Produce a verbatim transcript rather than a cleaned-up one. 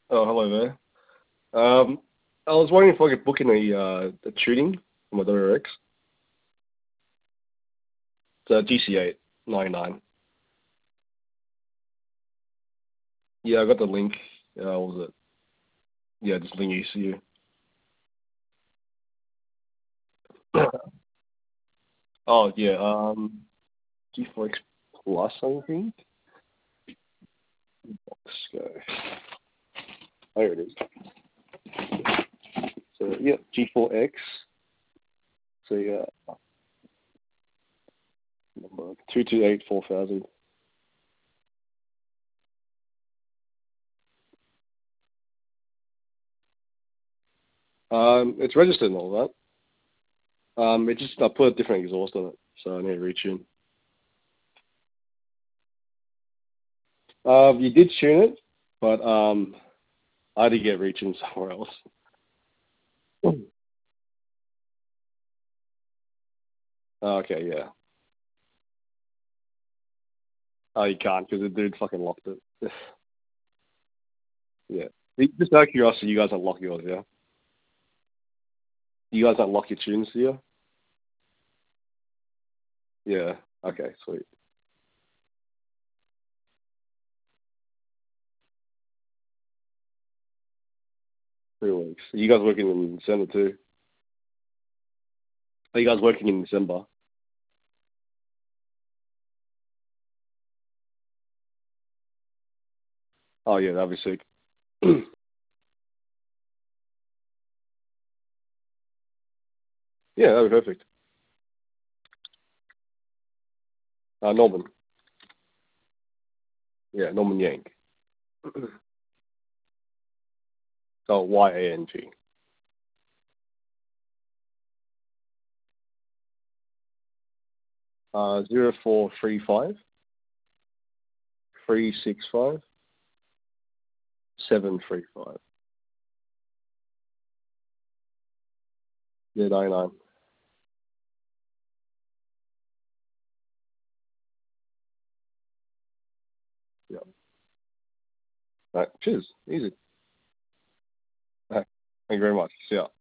Oh, hello there. Um, I was wondering if I could book in a uh, a tuning for my W R X. It's a G C eight ninety-nine. Yeah, I got the link. Uh, what was it? Yeah, just link E C U. Oh yeah. Um, G four X Plus, I think. Let's go. There it is. So yeah, G four X. So yeah, number two two eight four thousand. Um, it's registered and all that. Um, it just I put a different exhaust on it, so I need to retune. Um, you did tune it, but um, I had to get reaching somewhere else. Oh, okay, yeah. Oh, you can't because the dude fucking locked it. Yeah. Just out of curiosity, you guys unlock yours, yeah? You guys unlock your tunes, do you? Yeah. Okay, sweet. Three weeks. Are you guys working in December too? Are you guys working in December? Oh, yeah, that'd be sick. Yeah, that'd be perfect. Uh, Norman. Yeah, Norman Yang. Oh, Y A N G. Uh, zero four three five three six five seven three five. Yeah, nine nine. Yeah. All right, cheers. Easy. All right. Thank you very much. See ya.